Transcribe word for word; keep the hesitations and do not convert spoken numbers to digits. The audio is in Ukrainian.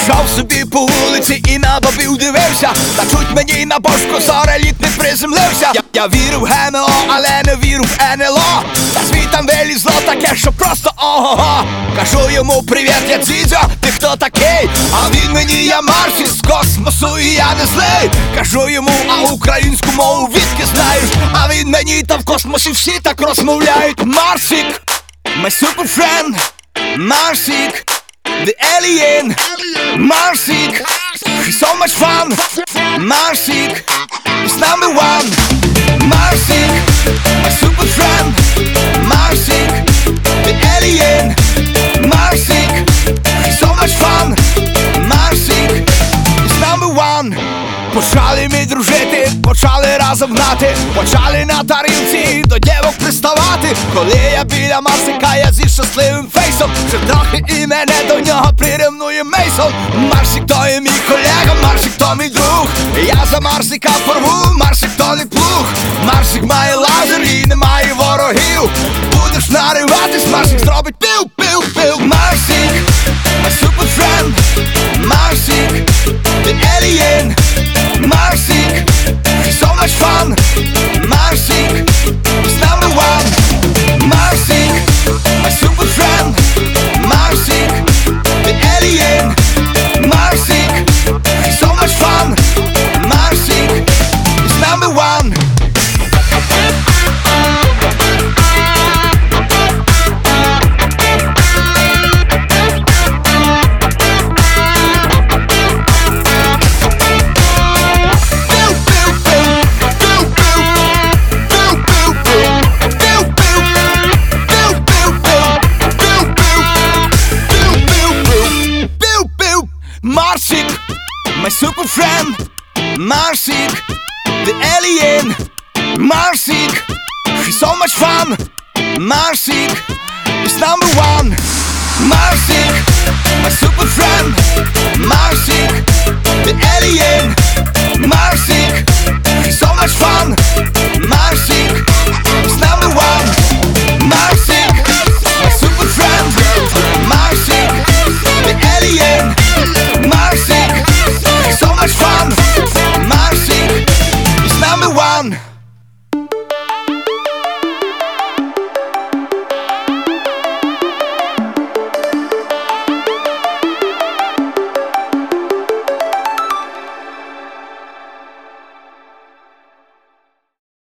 Ішов собі по вулиці і на бабів дивився. Та чуть мені на бошку зореліт не приземлився. Я, я вірив в ГМО, але не вірив в ен ел о. Та звітам вилізло таке, що просто ого-го. Кажу йому привіт, я Дзідзьо, ти хто такий? А він мені, я Марсік з космосу і я не злий. Кажу йому, а українську мову відки знаєш? А він мені, та в космосі всі так розмовляють. Марсік, my super friend, Marsic, the alien, Marsic, he's so much fun, Marsic, is number one, Marsic, my super friend, Marsic, the alien, Marsic, he's so much fun, Marsic, is number one. Почали ми дружити, почали разом гнати, почали на тарілці до дівок приставати. Коли я біля Марсика, я зі щасливим фейсом, ще трохи і мене до нього приревнує Мейсон. Марсик то є мій колега, Марсик то мій друг. Я за Марсика порву, Марсик то не плуг. Марсик має лазер і немає ворогів. Будеш нариватись, Марсик зробить пил-пил-пил. Марсик, my super friend, Marsic, the alien, Marsic, he's so much fun, Marsic, is number one, Marsic, my super friend, Marsic, the alien, Marsic, he's so much fun, Marsic, is number one. Marsic, my super friend, Marsic, the alien, Marsic, he's so much fun, Marsic, is number one, Marsic, my super friend,